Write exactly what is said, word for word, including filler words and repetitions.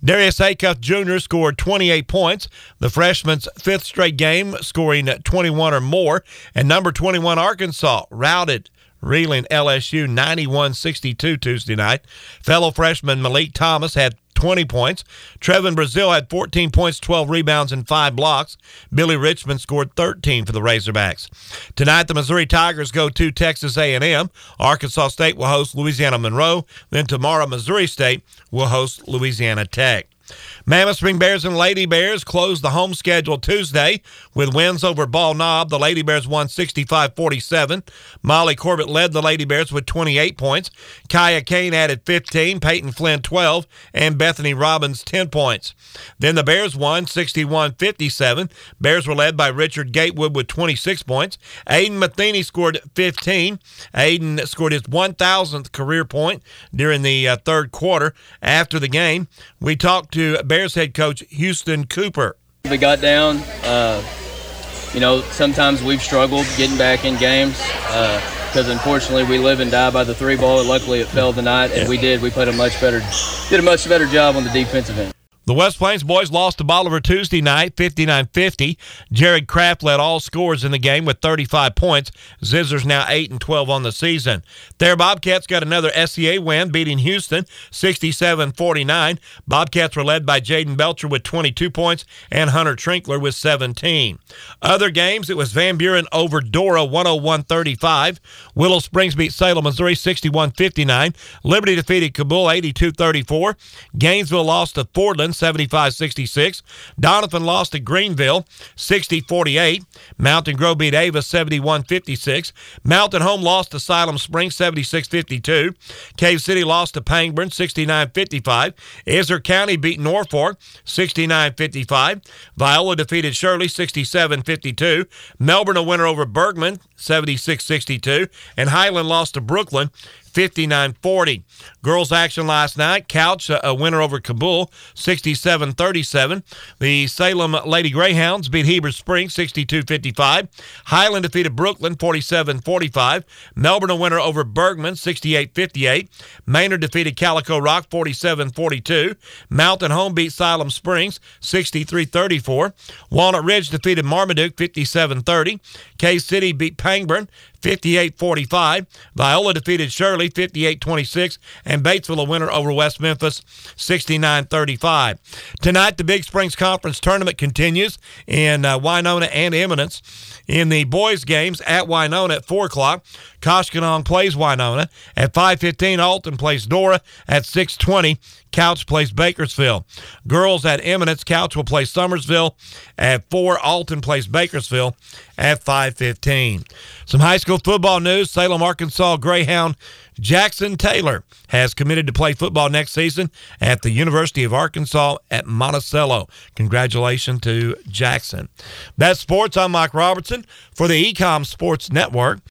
Darius Acuff Junior scored twenty-eight points, the freshman's fifth straight game, scoring twenty-one or more. And number twenty-one Arkansas routed reeling L S U ninety-one sixty-two Tuesday night. Fellow freshman Malik Thomas had twenty points. Trevin Brazil had fourteen points, twelve rebounds, and five blocks. Billy Richmond scored thirteen for the Razorbacks. Tonight, the Missouri Tigers go to Texas A and M. Arkansas State will host Louisiana Monroe. Then tomorrow, Missouri State will host Louisiana Tech. Mammoth Spring Bears and Lady Bears closed the home schedule Tuesday with wins over Ball Knob. The Lady Bears won sixty-five forty-seven. Molly Corbett led the Lady Bears with twenty-eight points. Kaya Kane added fifteen, Peyton Flynn twelve, and Bethany Robbins ten points. Then the Bears won sixty-one fifty-seven. Bears were led by Richard Gatewood with twenty-six points. Aiden Matheny scored fifteen. Aiden scored his one thousandth career point during the uh, third quarter. After the game, we talked to Bears head coach Houston Cooper. We got down. Uh, you know, sometimes we've struggled getting back in games because uh, unfortunately we live and die by the three ball. Luckily, it fell tonight, and yeah. we did. We put a much better, did a much better job on the defensive end. The West Plains boys lost to Bolivar Tuesday night, fifty-nine fifty. Jared Kraft led all scorers in the game with thirty-five points. Zizzer's now eight and twelve on the season. Their Bobcats got another S E A win, beating Houston sixty-seven forty-nine. Bobcats were led by Jaden Belcher with twenty-two points and Hunter Trinkler with seventeen. Other games, it was Van Buren over Dora one oh one thirty-five. Willow Springs beat Salem, Missouri sixty-one fifty-nine. Liberty defeated Kabul eighty-two thirty-four. Gainesville lost to Fordland seventy-five sixty-six. Donovan lost to Greenville sixty forty-eight. Mountain Grove beat Ava seventy-one fifty-six. Mountain Home lost to Siloam Springs seventy-six fifty-two. Cave City lost to Pangburn sixty-nine fifty-five. Izard County beat Norfolk sixty-nine fifty-five. Viola defeated Shirley sixty-seven fifty-two. Melbourne a winner over Bergman seventy-six sixty-two. And Highland lost to Brooklyn fifty-nine forty. Girls action last night. Couch, a winner over Kabul, sixty-seven thirty-seven. The Salem Lady Greyhounds beat Heber Springs, sixty-two fifty-five. Highland defeated Brooklyn, forty-seven forty-five. Melbourne a winner over Bergman, sixty-eight fifty-eight. Maynard defeated Calico Rock, forty-seven forty-two. Mountain Home beat Siloam Springs, sixty-three thirty-four. Walnut Ridge defeated Marmaduke, fifty-seven thirty. K-City beat Pangburn, fifty-eight forty-five. Viola defeated Shirley, fifty-eight twenty-six. And Batesville a winner over West Memphis, sixty-nine thirty-five. Tonight, the Big Springs Conference Tournament continues in uh, Winona and Eminence. In the boys' games at Winona at four o'clock, Koshkonong plays Winona. At five fifteen, Alton plays Dora. At six twenty, Couch plays Bakersfield. Girls at Eminence, Couch will play Summersville. At four, Alton plays Bakersfield at five fifteen. Some high school football news. Salem, Arkansas Greyhound Jackson Taylor has committed to play football next season at the University of Arkansas at Monticello. Congratulations to Jackson. That's sports. I'm Mike Robertson for the Ecom Sports Network.